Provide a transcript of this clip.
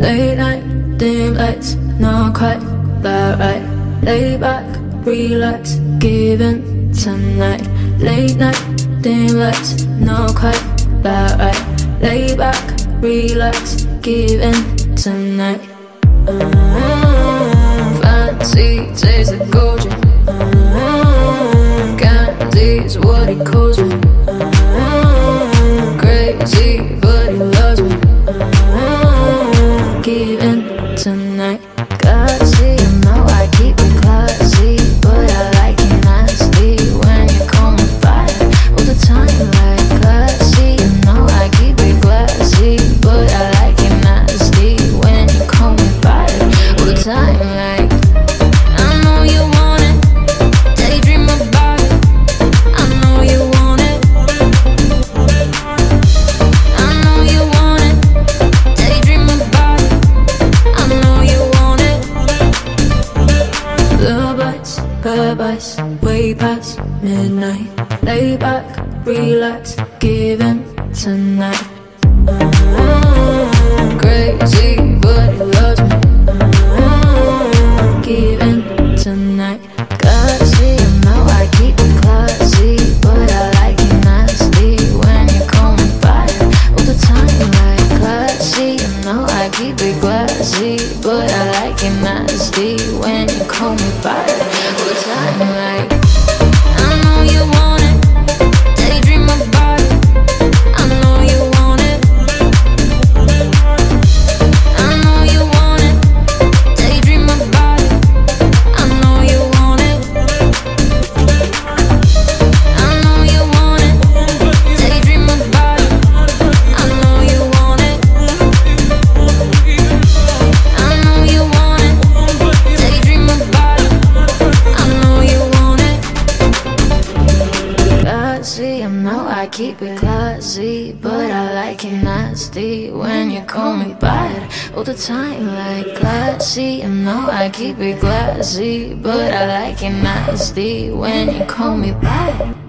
Late night, dim lights, not quite that right. Lay back, relax, giving tonight. Late night, dim lights, not quite that right. Lay back, relax, giving tonight. Fancy taste of gold. Candy's what he calls me. Crazy, but he loves me. Giving tonight. Classy, you know I keep it classy, but I like it nasty when you call me by all the time. Like classy, you know I keep it classy, but I like it nasty when you call me by all the time. Like I know you want it, daydream about it. I know you want it. I know you want it, daydream about it. I know you want it. The bites, goodbyes, way past midnight. Lay back, relax, giving tonight. Crazy, but he loves me. Giving tonight. Classy, you know I keep it classy, but I like it nasty when you call me by all the time. Like classy, you know I keep it classy, but I like it nasty when you call me by all the time. Like I know you want it, daydream about it. I know you want it. I know you want it, daydream about it. I know you want it. I know you want it, daydream about it. I know you want it. I know you want it, daydream about it. I know you want it. Classy, I know I keep it classy, but I like it nasty when you call me bad all the time. Like classy, I know I keep it classy, but I like it nasty when you call me bad.